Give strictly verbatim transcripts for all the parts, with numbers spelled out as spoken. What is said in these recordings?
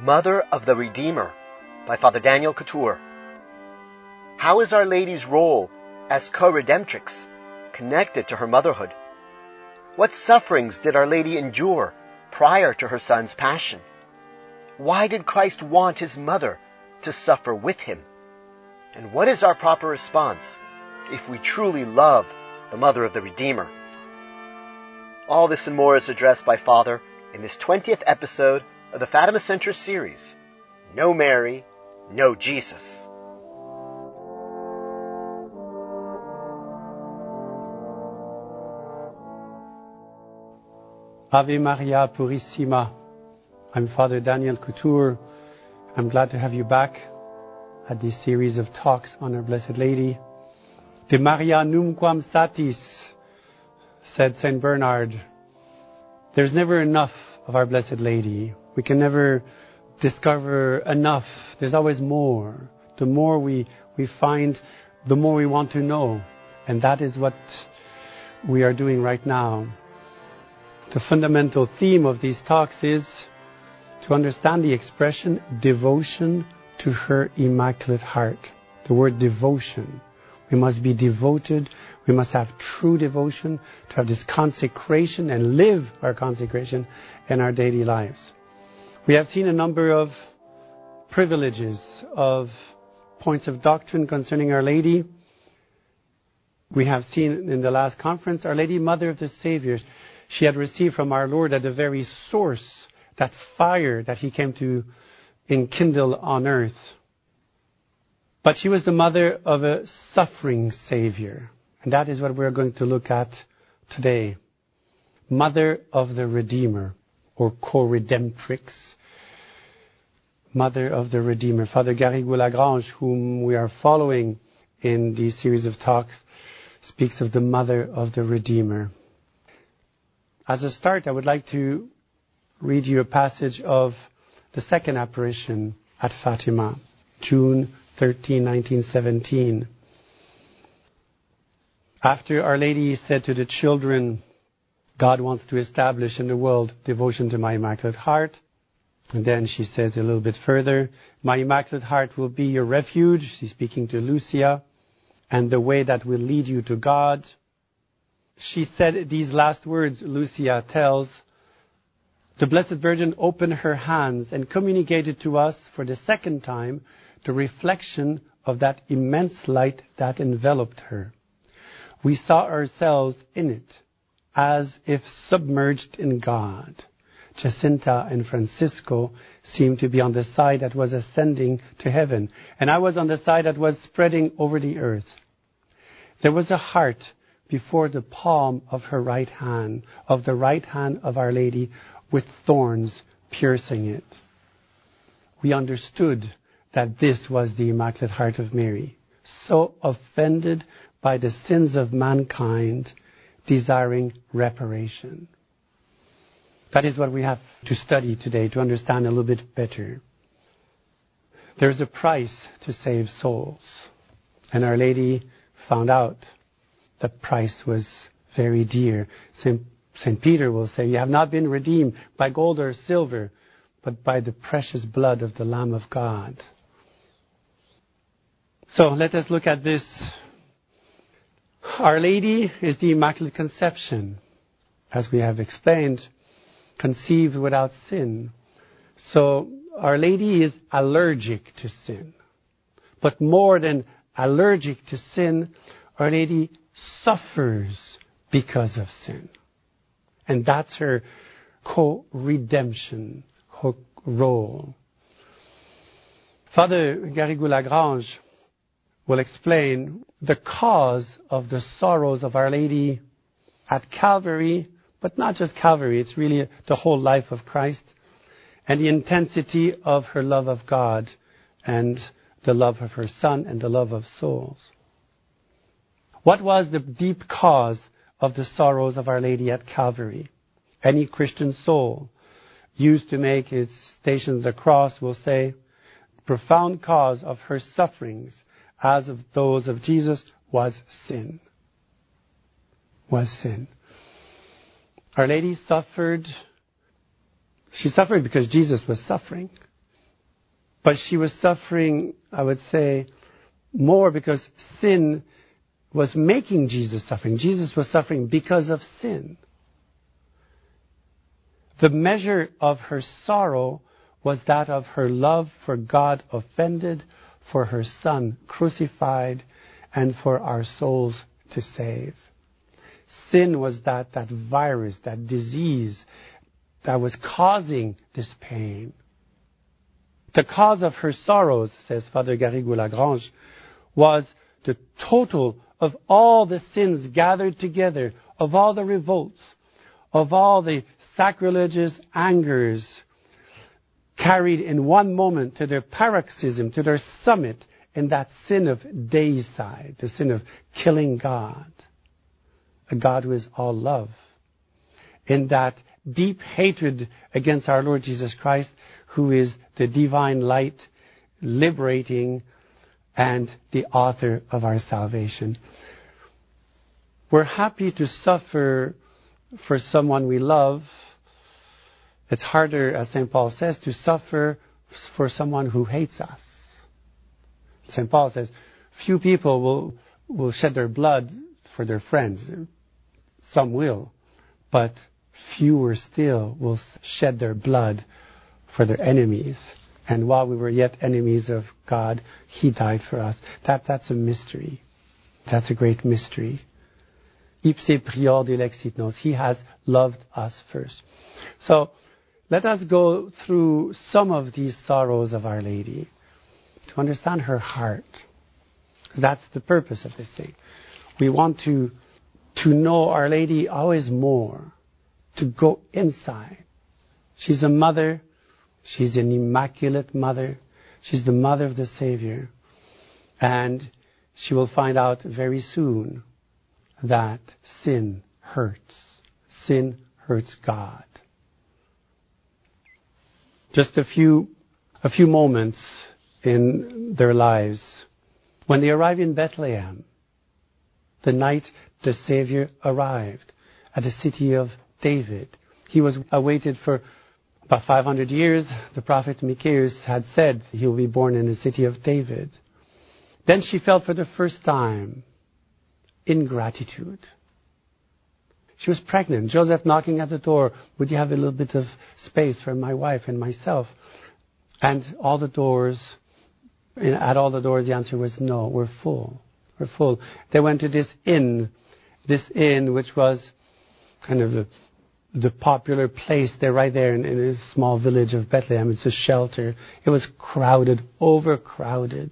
Mother of the Redeemer by Father Daniel Couture. How is Our Lady's role as co-redemptrix connected to her motherhood? What sufferings did Our Lady endure prior to her Son's passion? Why did Christ want His mother to suffer with Him? And what is our proper response if we truly love the Mother of the Redeemer? All this and more is addressed by Father in this twentieth episode of the Fatima Center series, No Mary, No Jesus. Ave Maria Purissima. I'm Father Daniel Couture. I'm glad to have you back at this series of talks on Our Blessed Lady. De Maria numquam satis, said Saint Bernard. There's never enough of Our Blessed Lady. We can never discover enough. There's always more. The more we, we find, the more we want to know. And that is what we are doing right now. The fundamental theme of these talks is to understand the expression devotion to her Immaculate Heart. The word devotion. We must be devoted. We must have true devotion to have this consecration and live our consecration in our daily lives. We have seen a number of privileges, of points of doctrine concerning Our Lady. We have seen in the last conference, Our Lady, Mother of the Saviour. She had received from our Lord at the very source that fire that He came to enkindle on earth. But she was the mother of a suffering Savior. And that is what we're going to look at today. Mother of the Redeemer, or co-redemptrix. Mother of the Redeemer. Father Garrigou-Lagrange, whom we are following in these series of talks, speaks of the Mother of the Redeemer. As a start, I would like to read you a passage of the second apparition at Fatima, June thirteenth, nineteen seventeen. After Our Lady said to the children, God wants to establish in the world devotion to my Immaculate Heart. And then she says a little bit further, my Immaculate Heart will be your refuge. She's speaking to Lucia. And the way that will lead you to God. She said these last words, Lucia tells, the Blessed Virgin opened her hands and communicated to us for the second time the reflection of that immense light that enveloped her. We saw ourselves in it, as if submerged in God. Jacinta and Francisco seemed to be on the side that was ascending to heaven, and I was on the side that was spreading over the earth. There was a heart before the palm of her right hand, of the right hand of Our Lady, with thorns piercing it. We understood that this was the Immaculate Heart of Mary, so offended by the sins of mankind, desiring reparation. That is what we have to study today to understand a little bit better. There's a price to save souls. And Our Lady found out the price was very dear. Saint Saint Peter will say, you have not been redeemed by gold or silver, but by the precious blood of the Lamb of God. So let us look at this. Our Lady is the Immaculate Conception, as we have explained, conceived without sin. So Our Lady is allergic to sin. But more than allergic to sin, Our Lady suffers because of sin. And that's her co-redemption, her role. Father Garrigou-Lagrange will explain the cause of the sorrows of Our Lady at Calvary, but not just Calvary, it's really the whole life of Christ, and the intensity of her love of God and the love of her Son and the love of souls. What was the deep cause of the sorrows of Our Lady at Calvary? Any Christian soul used to make its Stations of the Cross will say, the profound cause of her sufferings, as of those of Jesus, was sin. Was sin. Our Lady suffered. She suffered because Jesus was suffering. But she was suffering, I would say, more because sin was making Jesus suffering. Jesus was suffering because of sin. The measure of her sorrow was that of her love for God offended, for her Son crucified, and for our souls to save. Sin was that, that virus, that disease that was causing this pain. The cause of her sorrows, says Father Garrigou-Lagrange, was the total of all the sins gathered together, of all the revolts, of all the sacrilegious angers carried in one moment to their paroxysm, to their summit, in that sin of deicide, the sin of killing God, a God who is all love, in that deep hatred against our Lord Jesus Christ, who is the divine light, liberating, and the author of our salvation. We're happy to suffer for someone we love. It's harder, as Saint Paul says, to suffer for someone who hates us. Saint Paul says, few people will, will shed their blood for their friends. Some will, but fewer still will shed their blood for their enemies. And while we were yet enemies of God, He died for us. That, that's a mystery. That's a great mystery. Ipse prior delexit nos. He has loved us first. So, let us go through some of these sorrows of Our Lady to understand her heart. That's the purpose of this thing. We want to, to know Our Lady always more, to go inside. She's a mother. She's an immaculate mother. She's the mother of the Savior. And she will find out very soon that sin hurts. Sin hurts God. Just a few, a few moments in their lives. When they arrive in Bethlehem, the night the Savior arrived at the city of David, He was awaited for about five hundred years. The prophet Micheus had said He will be born in the city of David. Then she felt for the first time ingratitude. She was pregnant. Joseph knocking at the door. Would you have a little bit of space for my wife and myself? And all the doors, at all the doors, the answer was no, we're full. We're full. They went to this inn, this inn which was kind of the, the popular place. They're right there in, in a small village of Bethlehem. It's a shelter. It was crowded, overcrowded.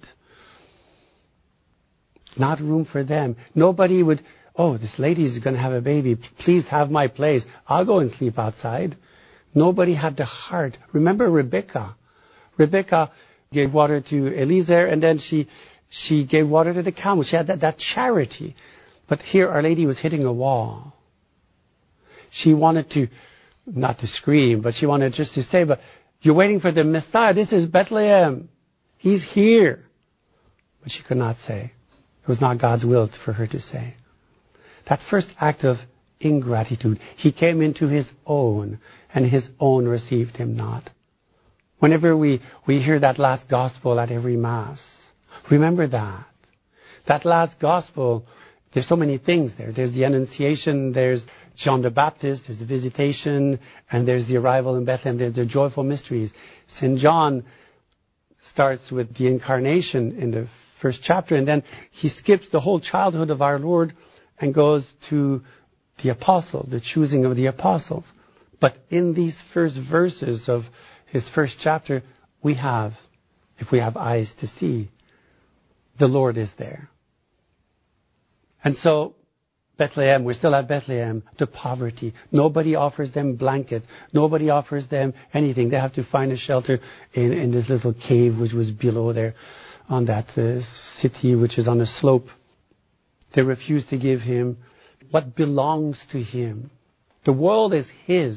Not room for them. Nobody would, oh, this lady's going to have a baby. Please have my place. I'll go and sleep outside. Nobody had the heart. Remember Rebecca. Rebecca gave water to Eliezer, and then she she gave water to the camel. She had that, that charity. But here Our Lady was hitting a wall. She wanted to, not to scream, but she wanted just to say, but you're waiting for the Messiah. This is Bethlehem. He's here. But she could not say. It was not God's will for her to say. That first act of ingratitude. He came into His own, and His own received Him not. Whenever we, we hear that last gospel at every Mass, remember that. That last gospel, there's so many things there. There's the Annunciation, there's John the Baptist, there's the Visitation, and there's the arrival in Bethlehem. There's the joyful mysteries. Saint John starts with the Incarnation in the first chapter, and then he skips the whole childhood of our Lord and goes to the apostle, the choosing of the apostles. But in these first verses of his first chapter, we have, if we have eyes to see, the Lord is there. And so, Bethlehem, we're still at Bethlehem, the poverty. Nobody offers them blankets. Nobody offers them anything. They have to find a shelter in, in this little cave which was below there on that uh, city which is on a slope. They refuse to give Him what belongs to Him. The world is His.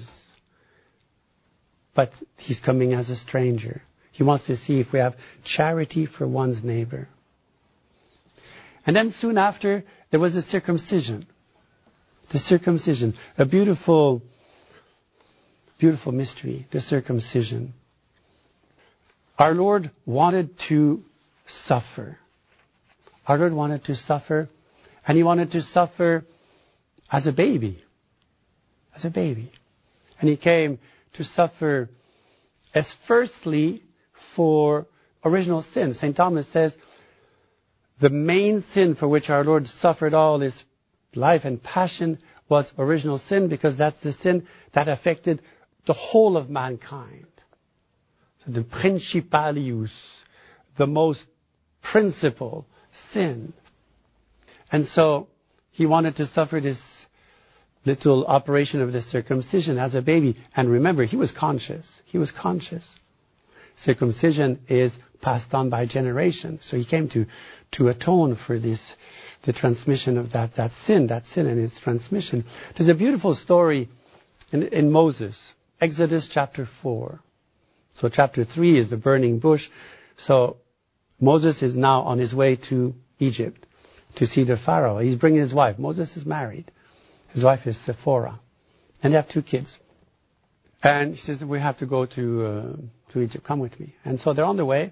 But He's coming as a stranger. He wants to see if we have charity for one's neighbor. And then soon after, there was a circumcision. The circumcision. A beautiful, beautiful mystery. The circumcision. Our Lord wanted to suffer. Our Lord wanted to suffer, and He wanted to suffer as a baby. As a baby. And He came to suffer as firstly for original sin. Saint Thomas says, the main sin for which our Lord suffered all His life and passion was original sin, because that's the sin that affected the whole of mankind. So the principalius, the most principal sin. And so He wanted to suffer this little operation of the circumcision as a baby. And remember, He was conscious. He was conscious. Circumcision is passed on by generation. So He came to, to atone for this, the transmission of that, that sin, that sin and its transmission. There's a beautiful story in, in Moses, Exodus chapter four. So chapter three is the burning bush. So Moses is now on his way to Egypt to see the Pharaoh. He's bringing his wife. Moses is married. His wife is Sephora. And they have two kids. And he says, we have to go to uh, to Egypt. Come with me. And so they're on the way.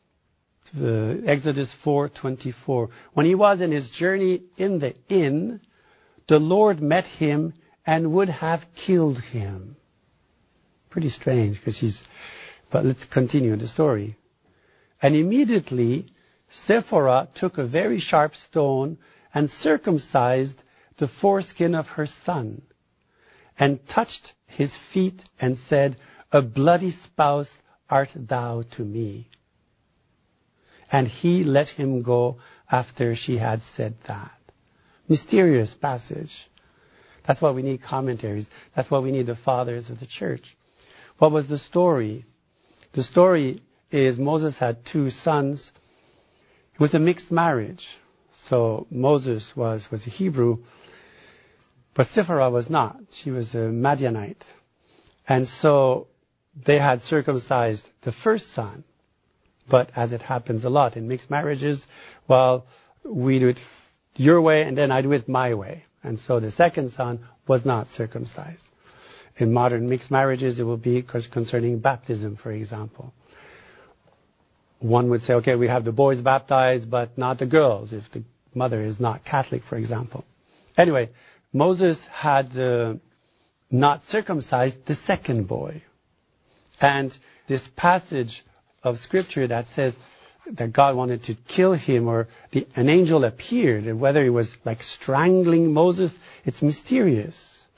To Exodus four twenty-four. When he was in his journey in the inn, the Lord met him and would have killed him. Pretty strange, because he's... But let's continue the story. And immediately Sephora took a very sharp stone and circumcised the foreskin of her son, and touched his feet and said, a bloody spouse art thou to me. And he let him go after she had said that. Mysterious passage. That's why we need commentaries. That's why we need the fathers of the church. What was the story? The story is Moses had two sons. It was a mixed marriage. So Moses was, was a Hebrew, but Sephora was not. She was a Madianite. And so they had circumcised the first son. But as it happens a lot in mixed marriages, well, we do it your way and then I do it my way. And so the second son was not circumcised. In modern mixed marriages, it will be concerning baptism, for example. One would say, okay, we have the boys baptized, but not the girls, if the mother is not Catholic, for example. Anyway, Moses had uh, not circumcised the second boy. And this passage of Scripture that says that God wanted to kill him, or the, an angel appeared, and whether he was like strangling Moses, it's mysterious.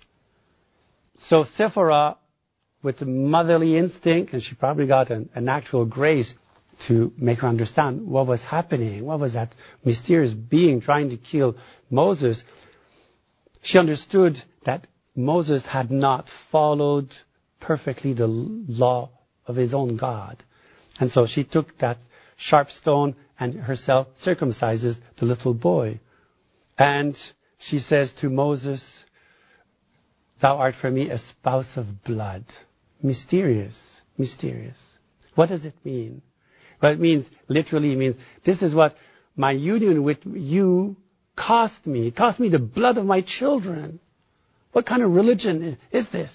So Sephora, with the motherly instinct, and she probably got an, an actual grace to make her understand what was happening, what was that mysterious being trying to kill Moses. She understood that Moses had not followed perfectly the law of his own God. And so she took that sharp stone and herself circumcises the little boy. And she says to Moses, thou art for me a spouse of blood. Mysterious, mysterious. What does it mean? Well, it means, literally, it means, this is what my union with you cost me. It cost me the blood of my children. What kind of religion is, is this?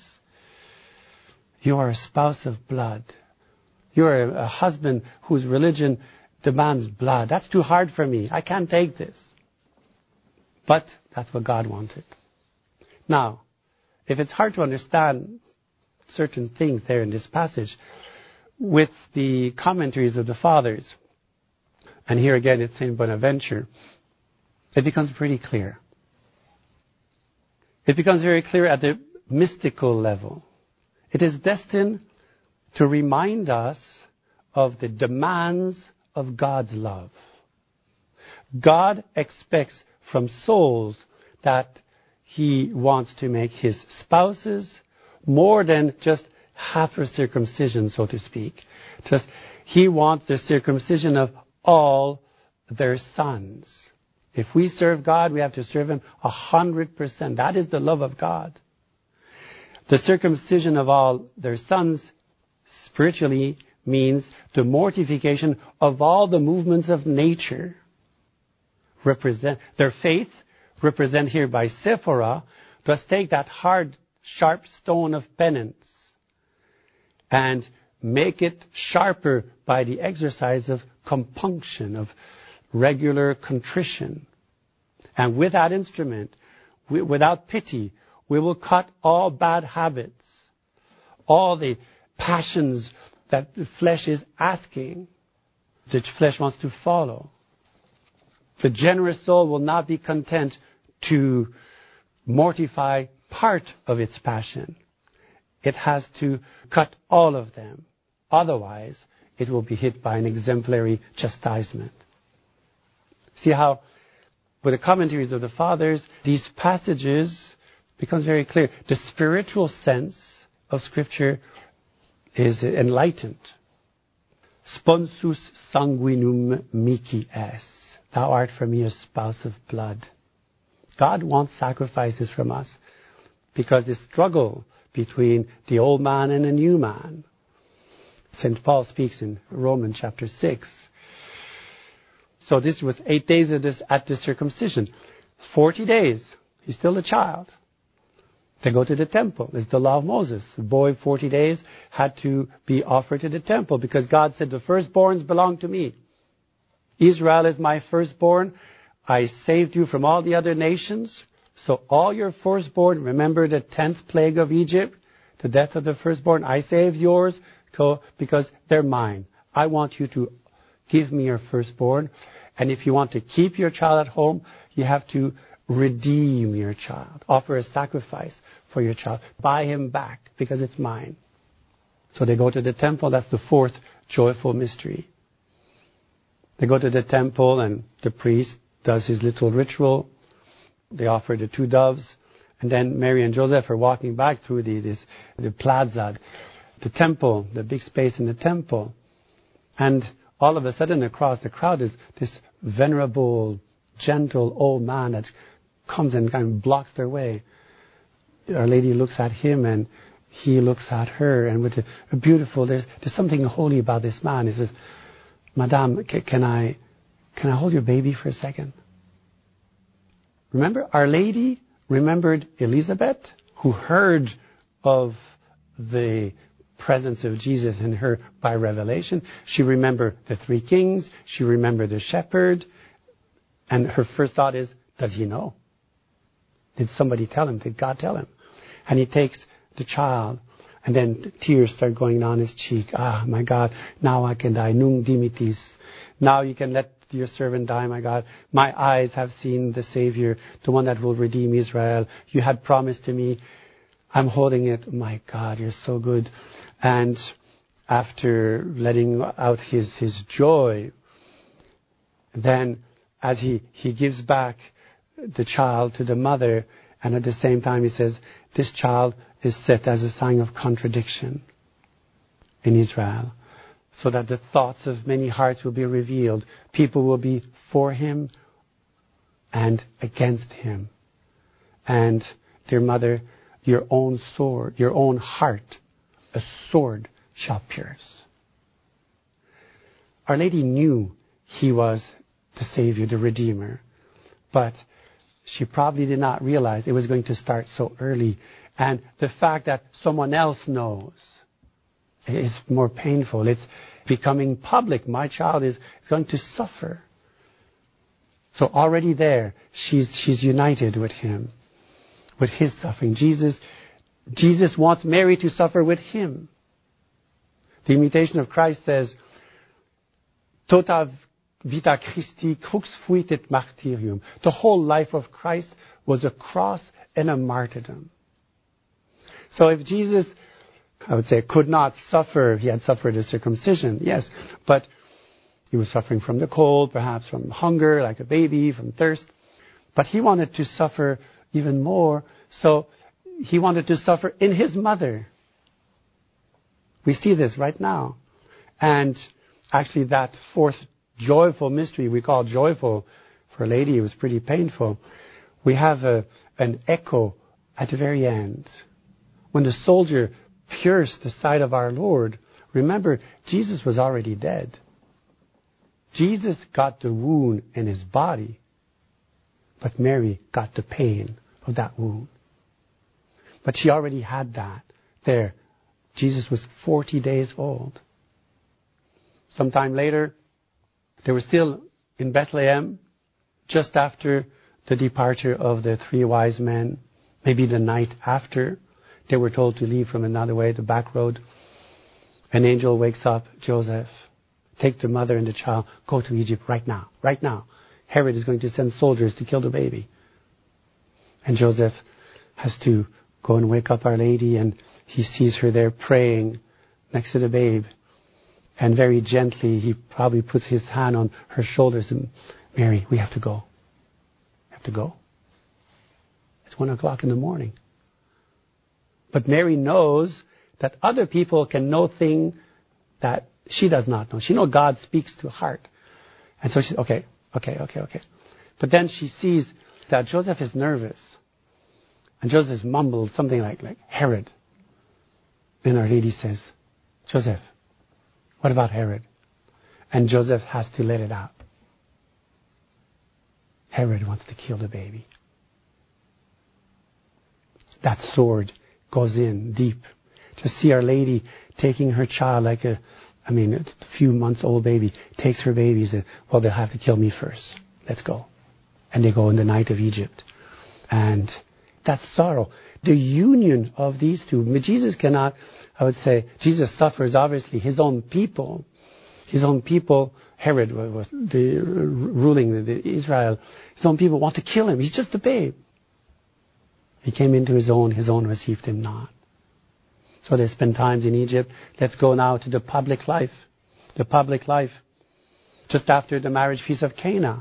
You are a spouse of blood. You are a, a husband whose religion demands blood. That's too hard for me. I can't take this. But that's what God wanted. Now, if it's hard to understand certain things there in this passage, with the commentaries of the fathers, and here again it's Saint Bonaventure, it becomes pretty clear. It becomes very clear at the mystical level. It is destined to remind us of the demands of God's love. God expects from souls that He wants to make His spouses more than just half a circumcision, so to speak. Just, He wants the circumcision of all their sons. If we serve God, we have to serve Him a hundred percent. That is the love of God. The circumcision of all their sons spiritually means the mortification of all the movements of nature. Represent their faith, represented here by Sephora, does take that hard, sharp stone of penance and make it sharper by the exercise of compunction, of regular contrition. And with that instrument, we, without pity, we will cut all bad habits, all the passions that the flesh is asking, the flesh wants to follow. The generous soul will not be content to mortify part of its passion. It has to cut all of them. Otherwise, it will be hit by an exemplary chastisement. See how, with the commentaries of the fathers, these passages becomes very clear. The spiritual sense of Scripture is enlightened. Sponsus sanguinum mihi es. Thou art for me a spouse of blood. God wants sacrifices from us because the struggle between the old man and the new man. Saint Paul speaks in Romans chapter six. So this was eight days of this, at the circumcision. Forty days. He's still a child. They go to the temple. It's the law of Moses. The boy, forty days, had to be offered to the temple because God said, the firstborns belong to me. Israel is my firstborn. I saved you from all the other nations. So all your firstborn, remember the tenth plague of Egypt, the death of the firstborn. I saved yours because they're mine. I want you to give me your firstborn. And if you want to keep your child at home, you have to redeem your child. Offer a sacrifice for your child. Buy him back because it's mine. So they go to the temple. That's the fourth joyful mystery. They go to the temple and the priest does his little ritual. They offer the two doves. And then Mary and Joseph are walking back through the, this, the plaza, the temple, the big space in the temple. And all of a sudden across the crowd is this venerable, gentle old man that comes and kind of blocks their way. Our Lady looks at him and he looks at her. And with a, a beautiful, there's, there's something holy about this man. He says, Madame, c- can I can I hold your baby for a second? Remember, Our Lady remembered Elizabeth, who heard of the presence of Jesus in her by revelation. She remembered the three kings. She remembered the shepherd. And her first thought is, does he know? Did somebody tell him? Did God tell him? And he takes the child. And then tears start going down his cheek. Ah, my God, now I can die. Nunc dimittis. Now you can let your servant die, my God. My eyes have seen the Savior, the one that will redeem Israel. You had promised to me. I'm holding it. My God, you're so good. And after letting out his, his joy, then as he, he gives back the child to the mother, and at the same time he says, this child is set as a sign of contradiction in Israel, so that the thoughts of many hearts will be revealed. People will be for him and against him. And, dear mother, your own sword, your own heart, a sword shall pierce. Our Lady knew he was the Savior, the Redeemer, but she probably did not realize it was going to start so early. And the fact that someone else knows is more painful. It's becoming public. My child is, is going to suffer. So already there, she's, she's united with him, with his suffering. Jesus, Jesus wants Mary to suffer with him. The Imitation of Christ says, Tota vita Christi crux fuit et martyrium. The whole life of Christ was a cross and a martyrdom. So if Jesus, I would say, could not suffer, he had suffered a circumcision, yes, but he was suffering from the cold, perhaps from hunger, like a baby, from thirst. But he wanted to suffer even more, so he wanted to suffer in his mother. We see this right now. And actually that fourth joyful mystery we call joyful, for a lady it was pretty painful. We have a, an echo at the very end. When the soldier pierced the side of our Lord, remember, Jesus was already dead. Jesus got the wound in his body, but Mary got the pain of that wound. But she already had that there Jesus was forty days old. Sometime later, they were still in Bethlehem, just after the departure of the three wise men. Maybe the night after, they were told to leave from another way, the back road. An angel wakes up Joseph. Take the mother and the child, go to Egypt right now, right now. Herod is going to send soldiers to kill the baby. And Joseph has to go and wake up Our Lady, and he sees her there praying next to the babe. And very gently, he probably puts his hand on her shoulders and, Mary, we have to go. We have to go. It's one o'clock in the morning. But Mary knows that other people can know things that she does not know. She knows God speaks to her heart. And so she says, okay, okay, okay, okay. But then she sees that Joseph is nervous. And Joseph mumbles something like, like Herod. Then Our Lady says, Joseph, what about Herod? And Joseph has to let it out. Herod wants to kill the baby. That sword goes in deep. To see Our Lady taking her child like a, I mean, a few months old baby, takes her baby and says, well, they'll have to kill me first. Let's go. And they go in the night of Egypt. And that's sorrow. The union of these two. Jesus cannot, I would say, Jesus suffers obviously his own people. His own people, Herod was the ruling the Israel. His own people want to kill him. He's just a babe. He came into his own, his own received him not. So they spend times in Egypt. Let's go now to the public life. The public life. Just after the marriage feast of Cana.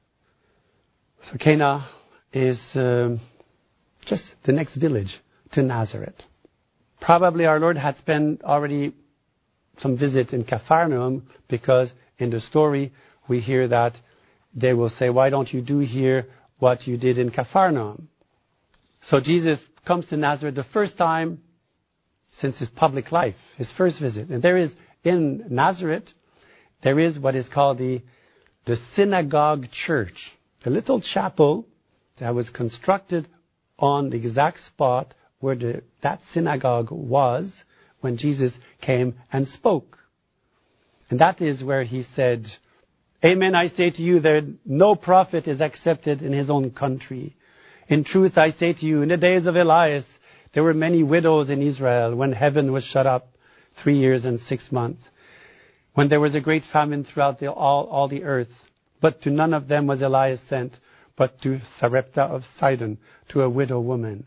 So Cana is um, just the next village to Nazareth. Probably our Lord had spent already some visit in Capharnaum, because in the story we hear that they will say, why don't you do here what you did in Capharnaum? So Jesus comes to Nazareth the first time since his public life, his first visit. And there is, in Nazareth, there is what is called the, the synagogue church. The little chapel that was constructed on the exact spot where the, that synagogue was when Jesus came and spoke. And that is where he said, Amen, I say to you that no prophet is accepted in his own country. In truth, I say to you, in the days of Elias, there were many widows in Israel when heaven was shut up three years and six months, when there was a great famine throughout the, all, all the earth. But to none of them was Elias sent, but to Sarepta of Sidon, to a widow woman.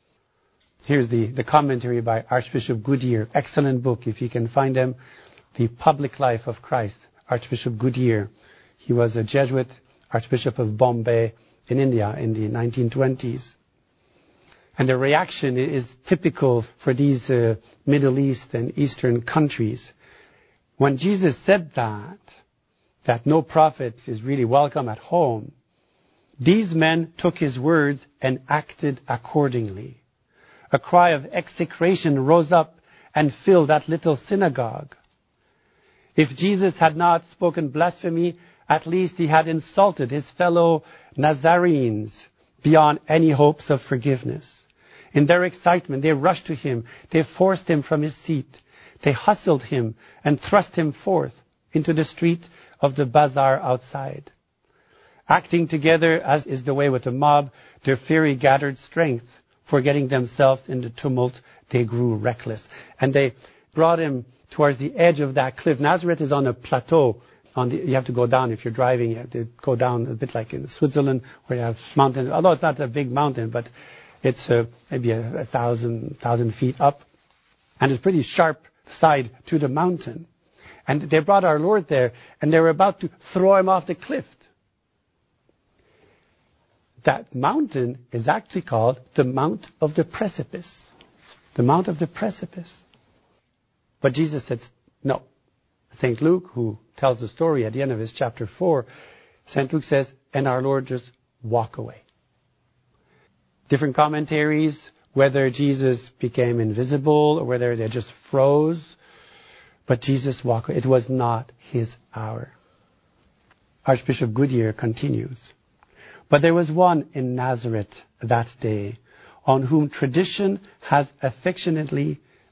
Here's the, the commentary by Archbishop Goodyear. Excellent book, if you can find them. The Public Life of Christ, Archbishop Goodyear. He was a Jesuit Archbishop of Bombay in India in the nineteen twenties. And the reaction is typical for these uh, Middle East and Eastern countries. When Jesus said that, that no prophet is really welcome at home, these men took his words and acted accordingly. A cry of execration rose up and filled that little synagogue. If Jesus had not spoken blasphemy, at least he had insulted his fellow Nazarenes beyond any hopes of forgiveness. In their excitement, they rushed to him. They forced him from his seat. They hustled him and thrust him forth into the street of the bazaar outside. Acting together, as is the way with the mob, their fury gathered strength. Forgetting themselves in the tumult, they grew reckless. And they brought him towards the edge of that cliff. Nazareth is on a plateau. On the, you have to go down if you're driving. You have to go down a bit like in Switzerland, where you have mountains. Although it's not a big mountain, but it's uh, maybe a, a thousand, thousand feet up. And it's pretty sharp side to the mountain. And they brought our Lord there, and they were about to throw him off the cliff. That mountain is actually called the Mount of the Precipice. The Mount of the Precipice. But Jesus said, no. Saint Luke, who tells the story at the end of his chapter four, Saint Luke says, and our Lord just walked away. Different commentaries, whether Jesus became invisible or whether they just froze. But Jesus walked away. It was not his hour. Archbishop Goodyear continues. But there was one in Nazareth that day on whom tradition has affectionately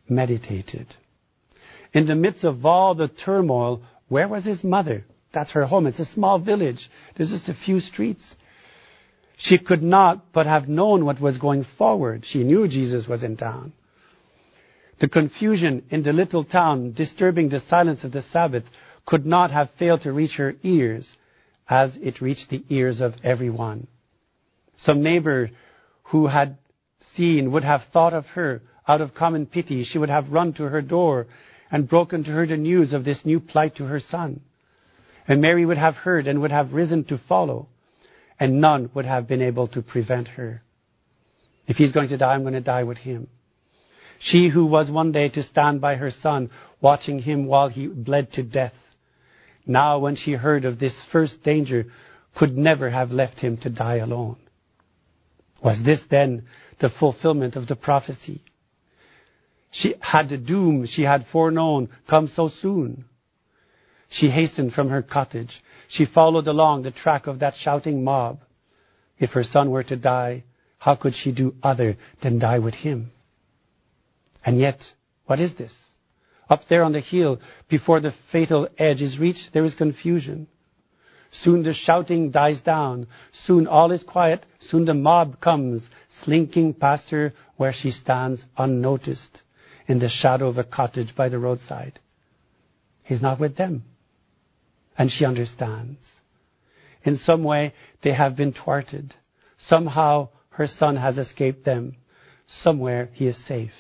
meditated. In the midst of all the turmoil, where was his mother? That's her home. It's a small village. There's just a few streets. She could not but have known what was going forward. She knew Jesus was in town. The confusion in the little town, disturbing the silence of the Sabbath, could not have failed to reach her ears as it reached the ears of everyone. Some neighbor who had seen would have thought of her out of common pity. She would have run to her door and broken to her the news of this new plight to her son. And Mary would have heard and would have risen to follow, and none would have been able to prevent her. If he's going to die, I'm going to die with him. She who was one day to stand by her son, watching him while he bled to death, now when she heard of this first danger, could never have left him to die alone. Was this then the fulfillment of the prophecy? She had the doom she had foreknown come so soon. She hastened from her cottage. She followed along the track of that shouting mob. If her son were to die, how could she do other than die with him? And yet, what is this? Up there on the hill, before the fatal edge is reached, there is confusion. Soon the shouting dies down. Soon all is quiet. Soon the mob comes, slinking past her where she stands unnoticed in the shadow of a cottage by the roadside. He's not with them. And she understands. In some way, they have been thwarted. Somehow, her son has escaped them. Somewhere, he is safe.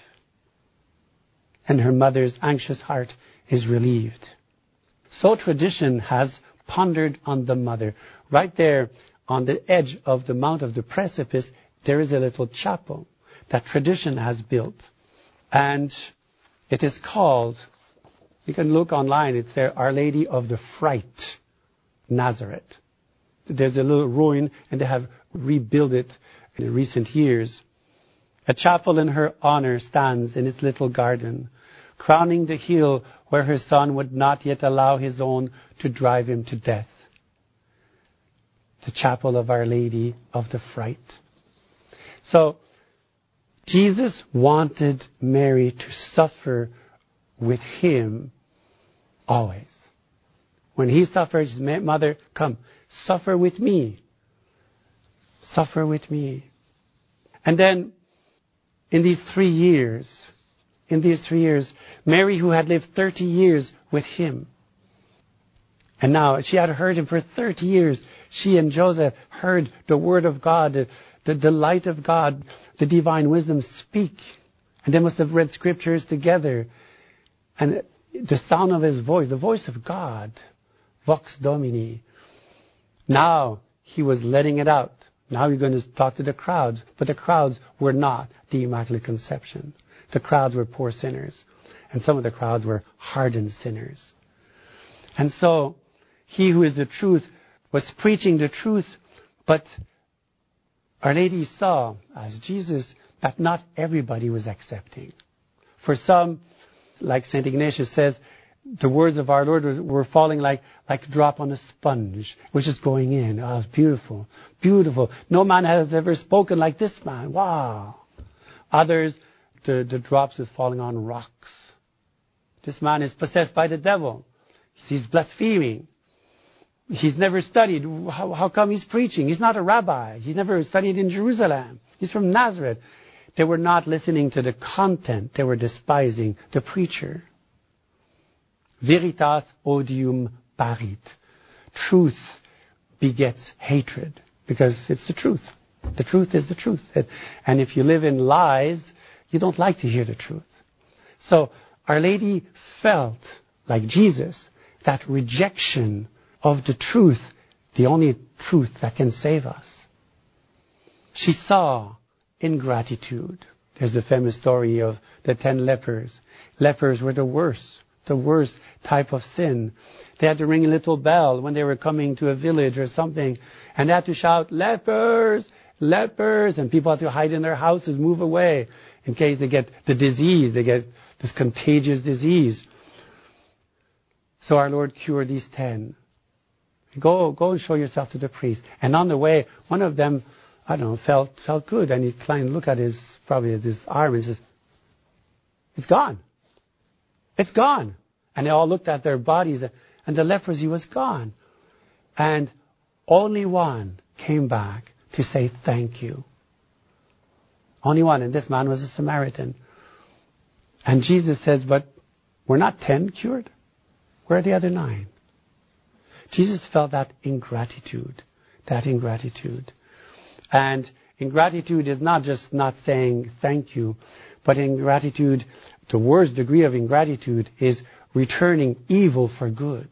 And her mother's anxious heart is relieved. So tradition has pondered on the mother. Right there on the edge of the Mount of the Precipice, there is a little chapel that tradition has built. And it is called, you can look online, it's there, Our Lady of the Fright, Nazareth. There's a little ruin and they have rebuilt it in recent years. A chapel in her honor stands in its little garden, crowning the hill where her son would not yet allow his own to drive him to death. The chapel of Our Lady of the Fright. So, Jesus wanted Mary to suffer with him always. When he suffers, his mother, come, suffer with me. Suffer with me. And then, in these three years, in these three years, Mary, who had lived thirty years with him, and now she had heard him for thirty years, she and Joseph heard the word of God, the, the, the light of God, the divine wisdom speak. And they must have read scriptures together. And the sound of his voice, the voice of God, Vox Domini. Now he was letting it out. Now he's going to talk to the crowds. But the crowds were not the Immaculate Conception. The crowds were poor sinners. And some of the crowds were hardened sinners. And so he who is the truth was preaching the truth. But Our Lady saw, as Jesus, that not everybody was accepting. For some, like Saint Ignatius says, the words of our Lord were falling like, like a drop on a sponge. It was just going in. Oh, it's beautiful. Beautiful. No man has ever spoken like this man. Wow. Others, the, the drops were falling on rocks. This man is possessed by the devil. He's blaspheming. He's never studied. How, how come he's preaching? He's not a rabbi. He's never studied in Jerusalem. He's from Nazareth. They were not listening to the content. They were despising the preacher. Veritas odium parit. Truth begets hatred because it's the truth. The truth is the truth. And if you live in lies, you don't like to hear the truth. So Our Lady felt, like Jesus, that rejection of the truth, the only truth that can save us. She saw ingratitude. There's the famous story of the ten lepers. Lepers were the worst, the worst type of sin. They had to ring a little bell when they were coming to a village or something, and they had to shout, lepers, lepers, and people had to hide in their houses, move away, in case they get the disease, they get this contagious disease. So our Lord cured these ten. Go, go and show yourself to the priest. And on the way, one of them, I don't know, felt felt good, and he climbed, look at his probably at his arm, and says, It's gone. It's gone. And they all looked at their bodies, and the leprosy was gone. And only one came back to say thank you. Only one. And this man was a Samaritan. And Jesus says, but we're not ten cured. Where are the other nine? Jesus felt that ingratitude. That ingratitude. And ingratitude is not just not saying thank you, but ingratitude, the worst degree of ingratitude is returning evil for good.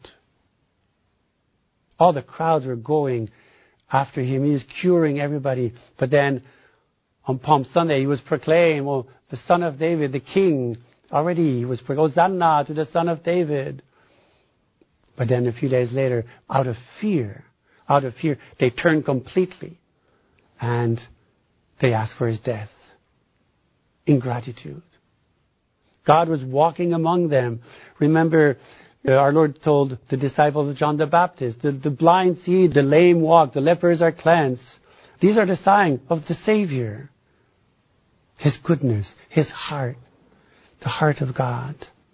All the crowds were going after him. He was curing everybody. But then on Palm Sunday, he was proclaimed, well, the Son of David, the King. Already he was proclaimed, Hosanna to the Son of David. But then a few days later, out of fear, out of fear, they turned completely. And they asked for his death. Ingratitude. God was walking among them. Remember, uh, our Lord told the disciples of John the Baptist, the, the blind see, the lame walk, the lepers are cleansed. These are the signs of the Savior. His goodness, His heart, the heart of God.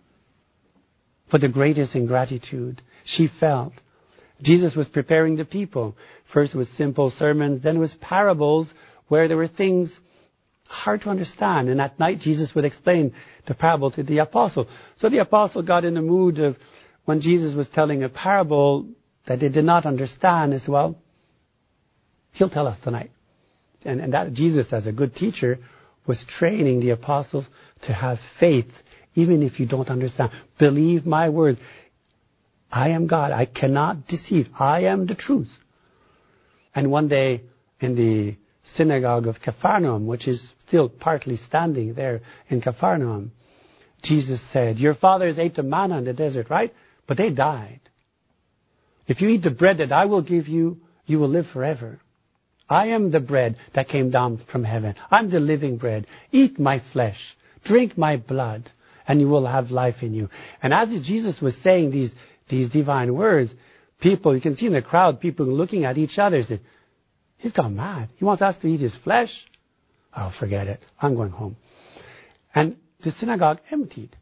But the greatest ingratitude she felt. Jesus was preparing the people. First it was simple sermons, then it was parables where there were things hard to understand. And at night Jesus would explain the parable to the apostle. So the apostle got in the mood of when Jesus was telling a parable that they did not understand as well. He'll tell us tonight. And, and that Jesus, as a good teacher, was training the apostles to have faith, even if you don't understand. Believe my words. I am God. I cannot deceive. I am the truth. And one day in the synagogue of Capharnaum, which is still partly standing there in Capharnaum, Jesus said, your fathers ate the manna in the desert, right? But they died. If you eat the bread that I will give you, you will live forever. I am the bread that came down from heaven. I'm the living bread. Eat my flesh. Drink my blood. And you will have life in you. And as Jesus was saying these, these divine words, people, you can see in the crowd, people looking at each other, say, he's gone mad. He wants us to eat his flesh? Oh, forget it. I'm going home. And the synagogue emptied.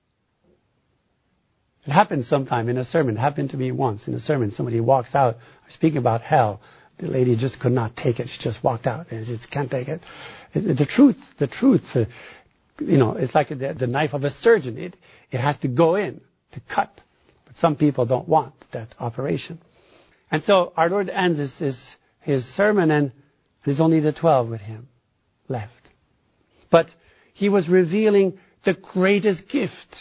It happened sometime in a sermon. It happened to me once in a sermon. Somebody walks out speaking about hell. The lady just could not take it. She just walked out and she just can't take it. it the truth, the truth, uh, you know, it's like the, the knife of a surgeon. It, it has to go in to cut. But some people don't want that operation. And so our Lord ends his, his, his sermon and there's only the twelve with him left. But he was revealing the greatest gift.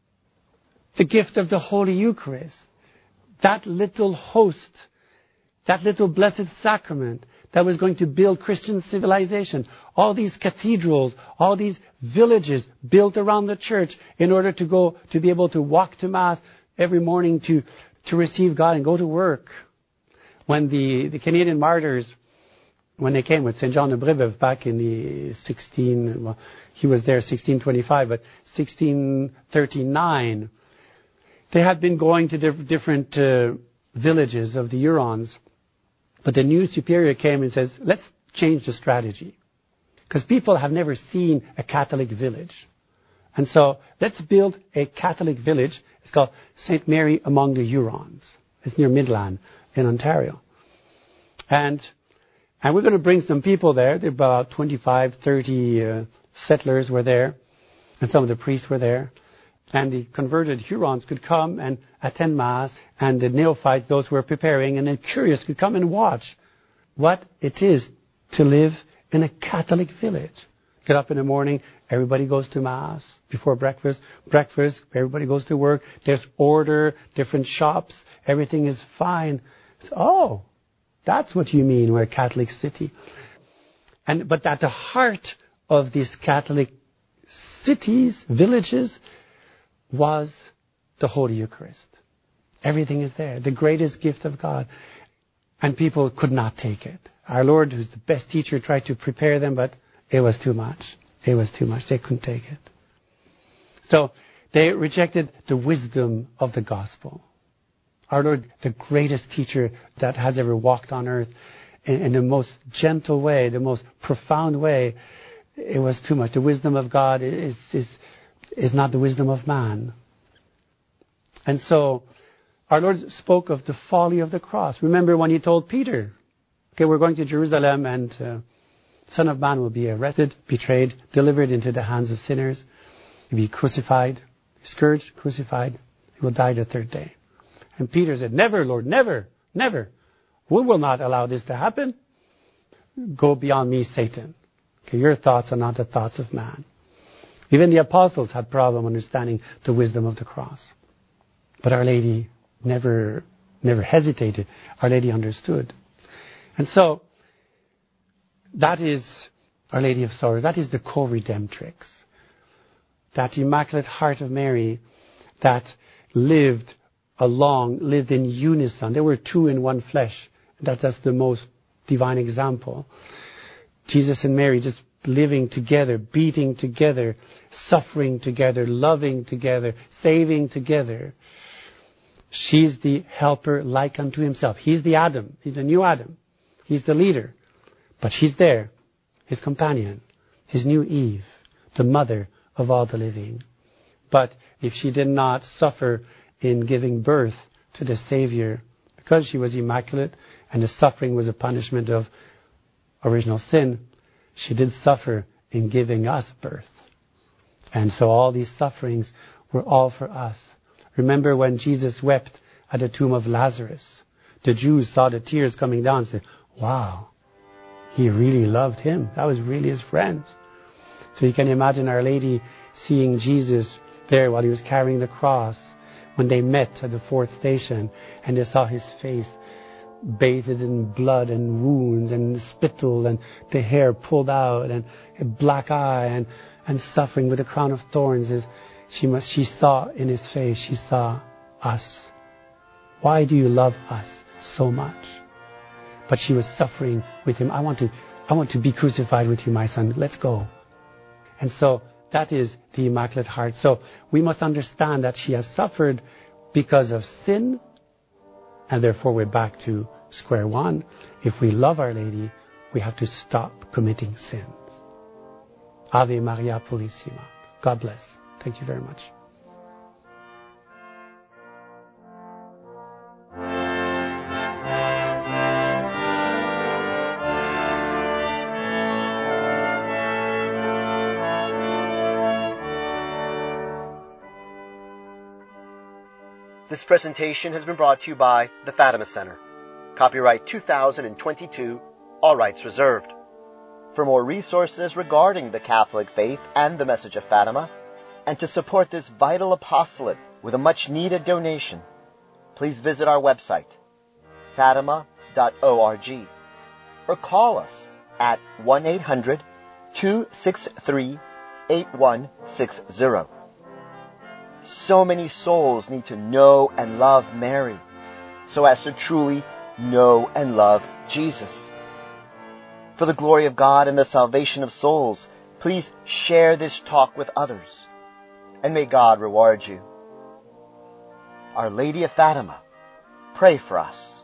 The gift of the Holy Eucharist. That little host. That little blessed sacrament that was going to build Christian civilization. All these cathedrals, all these villages built around the church in order to go, to be able to walk to Mass every morning to, to receive God and go to work. When the, the Canadian martyrs, when they came with Saint John de Brébeuf back in the sixteen, well, he was there sixteen twenty-five, but sixteen thirty-nine, they had been going to diff- different uh, villages of the Hurons. But the new superior came and says, let's change the strategy. Because people have never seen a Catholic village. And so let's build a Catholic village. It's called Saint Mary among the Hurons. It's near Midland in Ontario. And and we're going to bring some people there. There were about twenty-five, thirty uh, settlers were there. And some of the priests were there. And the converted Hurons could come and attend Mass, and the neophytes, those who were preparing, and the curious could come and watch what it is to live in a Catholic village. Get up in the morning, everybody goes to Mass before breakfast. Breakfast, everybody goes to work. There's order, different shops, everything is fine. So, oh, that's what you mean, we're a Catholic city. And but at the heart of these Catholic cities, villages, was the Holy Eucharist. Everything is there. The greatest gift of God. And people could not take it. Our Lord, who's the best teacher, tried to prepare them, but it was too much. It was too much. They couldn't take it. So they rejected the wisdom of the gospel. Our Lord, the greatest teacher that has ever walked on earth, in, in the most gentle way, the most profound way, it was too much. The wisdom of God is, is is not the wisdom of man. And so, our Lord spoke of the folly of the cross. Remember when he told Peter, okay, we're going to Jerusalem and uh, Son of Man will be arrested, betrayed, delivered into the hands of sinners. He'll be crucified, scourged, crucified. He will die the third day. And Peter said, never, Lord, never, never. We will not allow this to happen. Go beyond me, Satan. Okay, your thoughts are not the thoughts of man. Even the apostles had problem understanding the wisdom of the cross. But Our Lady never, never hesitated. Our Lady understood. And so, that is Our Lady of Sorrows. That is the co-redemptrix. That Immaculate Heart of Mary that lived along, lived in unison. They were two in one flesh. That, that's the most divine example. Jesus and Mary just living together, beating together, suffering together, loving together, saving together. She's the helper like unto himself. He's the Adam. He's the new Adam. He's the leader. But she's there, his companion, his new Eve, the mother of all the living. But if she did not suffer in giving birth to the Savior, because she was immaculate and the suffering was a punishment of original sin, she did suffer in giving us birth. And so all these sufferings were all for us. Remember when Jesus wept at the tomb of Lazarus? The Jews saw the tears coming down and said, wow, he really loved him. That was really his friend. So you can imagine Our Lady seeing Jesus there while he was carrying the cross, when they met at the fourth station and they saw his face bathed in blood and wounds and spittle and the hair pulled out and a black eye and, and suffering with a crown of thorns. Is she must she saw in his face, she saw us. Why do you love us so much? But she was suffering with him. I want to I want to be crucified with you, my son. Let's go. And so that is the Immaculate Heart. So we must understand that she has suffered because of sin, and therefore we're back to square one. If we love Our Lady, we have to stop committing sins. Ave Maria Purissima. God bless. Thank you very much. This presentation has been brought to you by the Fatima Center. Copyright two thousand twenty-two, all rights reserved. For more resources regarding the Catholic faith and the message of Fatima, and to support this vital apostolate with a much-needed donation, please visit our website, fatima dot org, or call us at one eight hundred, two six three, eight one six zero. So many souls need to know and love Mary, so as to truly know and love Jesus. For the glory of God and the salvation of souls, please share this talk with others, and may God reward you. Our Lady of Fatima, pray for us.